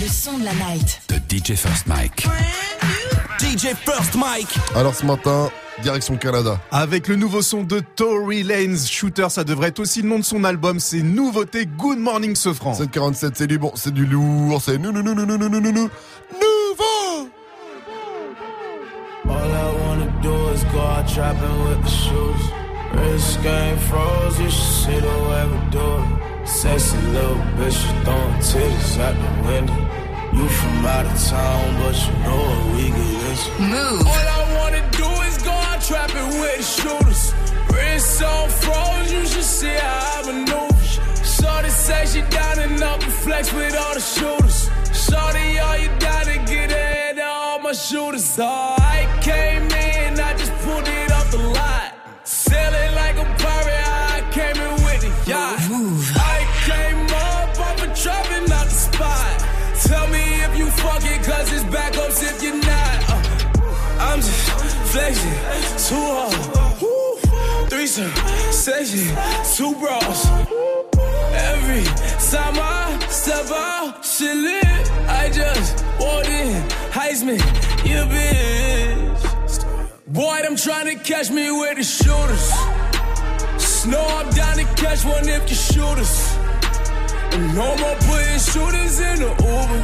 Le son de la night. De DJ First Mike. DJ First Mike. Alors ce matin, direction Canada. Avec le nouveau son de Tory Lanez, Shooter, ça devrait être aussi le nom de son album. C'est nouveauté Good Morning Sofran. 747, c'est du bon, c'est du lourd, c'est nouveau. All I wanna do is go out trapping with the shoes. Wrist game froze, you should see the way we do it. Sexy little bitch, you throwing titties out the window. You from out of town, but you know what we get into. Move. All I wanna do is go out trapping with the shooters. Wrist on froze, you should see how I maneuver. Shorty say she down and up and flex with all the shooters. Shorty, all you down to get ahead of all my shooters. Oh, I came in, I just pulled it off the lot. Sailing like a pirate, I came in with the yacht. Move. I came up off a trapping out the spot. Tell me if you fuck it, cause it's backups if you're not. I'm just flexing, too hard. Threesome, session, two bras. Every time I step out, shit lit. I just walked in, Heisman, you bitch. Boy, them trying to catch me with the shooters. Snow, I'm down to catch one if you shoot us. And no more putting shooters in the Uber.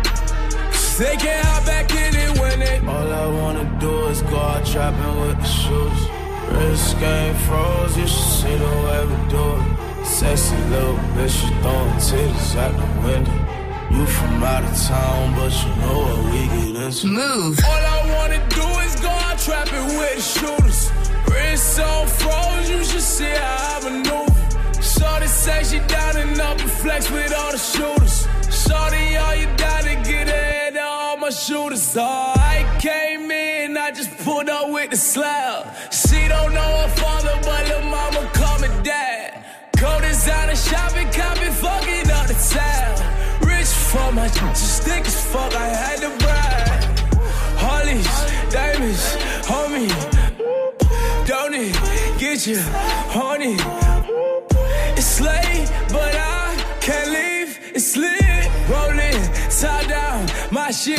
Cause they can't hop back in it when they. All I wanna do is go out trapping with the shoes. Wrist game froze, you should see the way we do it. Sexy little bitch, you throwing titties out the window. You from out of town, but you know what we get into. Move. All I wanna do is go out trapping with the shooters. Wrist on froze, you should see how I maneuver. Shorty say she down and up and flex with all the shooters. Shorty, all you down to get ahead of all my shooters. Oh, I came in, I just pulled up with the slab. She don't know her father, but her mama call me dad. Go designer shopping, copy, fucking up the town. Rich for my just thick as fuck, I had to brag. Harleys, diamonds, homie. Don't it get you horny? It's late, but I can't leave. It's lit, rolling, tie down, my shit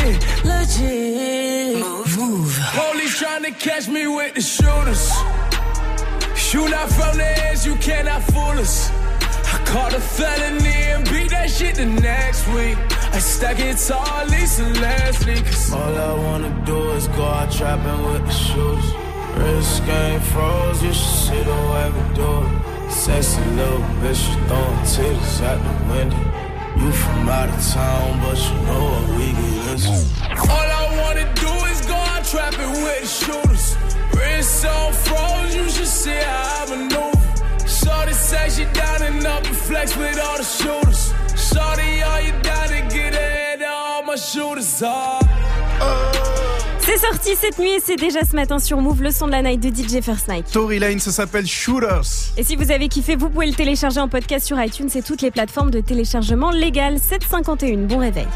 legit. Move. Police trying to catch me with the shooters. Shoot out from the edge, you cannot fool us. I caught a felony and beat that shit the next week. I stack it tall, Lisa Leslie. Cause all I wanna do is go out trapping with the shooters. Wrist game froze, you should see the way we do it. Sexy little bitch, you throwing titties out the window. You from out of town, but you know what we get into. All I wanna do is go out trapping with the shooters. Wrist on froze, you should see how I maneuver. Shorty say she down and up and flex with all the shooters. Shorty, all you down to get ahead of all my shooters. C'est sorti cette nuit et c'est déjà ce matin sur Move, le son de la night de DJ First Mike. Tory Lanez, ça s'appelle Shooters. Et si vous avez kiffé, vous pouvez le télécharger en podcast sur iTunes et toutes les plateformes de téléchargement légales. 7h51, bon réveil.